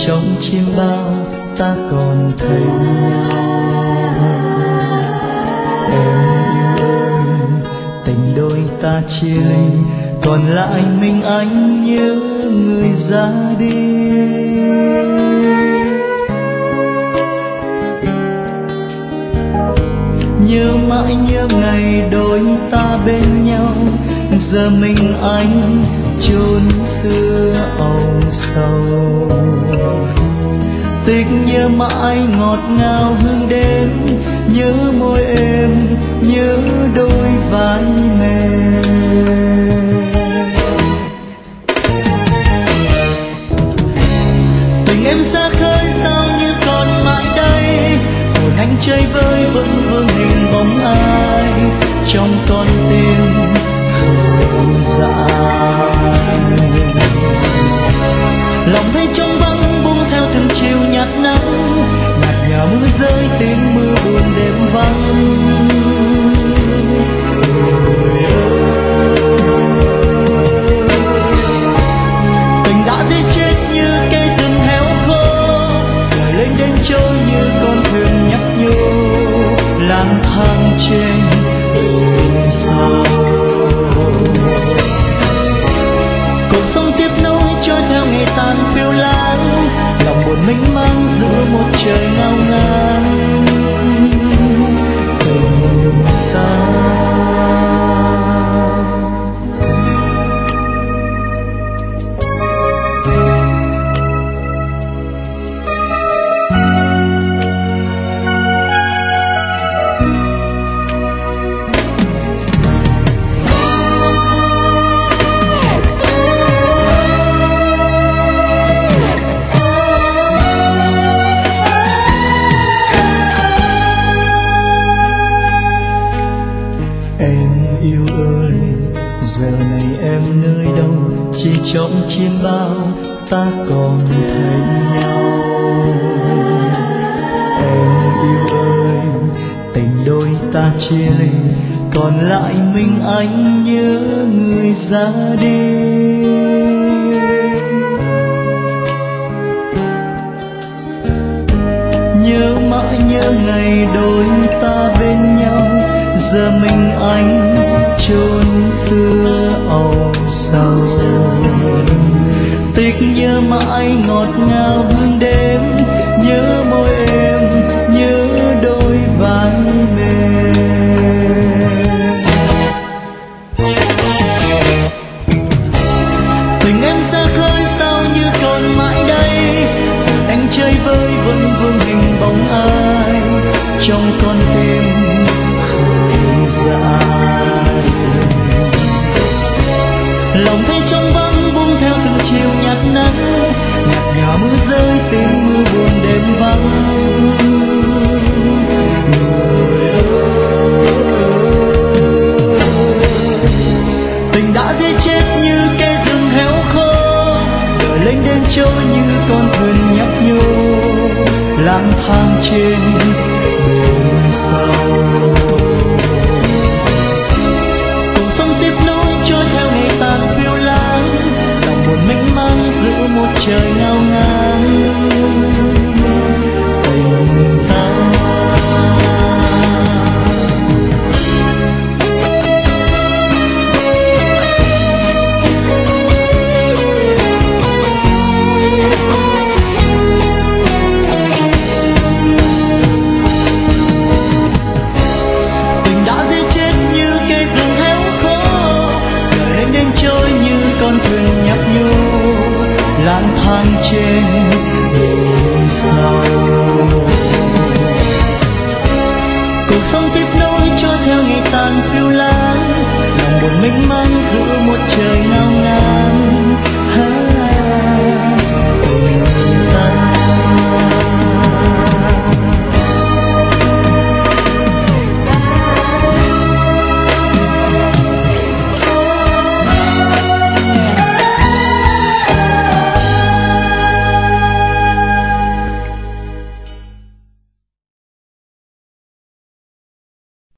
trong chim bao ta còn thấy nhau. Em yêu ơi, tình đôi ta chia ly, còn lại mình anh nhớ người ra đi. Nhớ mãi nhớ ngày đôi ta bên nhau, giờ mình anh chốn xưa âu sầu. Tiếc nhớ mãi ngọt ngào hương đêm, nhớ môi em, nhớ đôi vai mềm. Tình em xa khơi sao như còn mãi đây, hồn anh chơi vơi vẫn vương hình bóng ai trong con tim khơi dại. Lòng thấy trống vắng buông theo từng chiều nhạt nắng, nhạt nhòa mưa rơi tiếng mưa buồn đêm vắng. Người ơi, tình đã giết chết như cây rừng héo khô, đời lên đêm trôi như con thuyền nhấp nhô, lang thang trên biển sâu. Cuộc sống tiếp nối trôi theo ngày tàn phiêu lãng, lòng buồn mênh mang giữa một trời ngao ngán. Tình ta chỉ trong chim bao ta còn thấy nhau. Em yêu ơi, tình đôi ta chia ly, còn lại mình anh nhớ người ra đi. Nhớ mãi nhớ ngày đôi ta bên nhau, giờ mình anh chốn xưa âu sầu. Tiếc nhớ mãi ngọt ngào hương đêm, nhớ môi em, nhớ đôi vai mềm. Tình em xa khơi sao như còn mãi đây, anh chơi vơi vẫn vương hình bóng ai trong con tim khơi dại. Lòng thấy trống vắng buông theo từng chiều nhạt nắng, nhạt nhòa mưa rơi tiếng mưa buồn đêm vắng. Người ơi, tình đã giết chết như cây rừng héo khô, đời lên đêm trôi như con thuyền nhấp nhô, lang thang trên biển sâu. Cuộc sống tiếp nối trôi theo ngày tàn phiêu lãng, lòng buồn mênh mang giữa một trời ngao ngán. Tình ta lang thang trên biển sâu. Cuộc sống tiếp nối trôi theo ngày tàn phiêu lãng, lòng buồn mênh mang giữa một trời ngao ngán.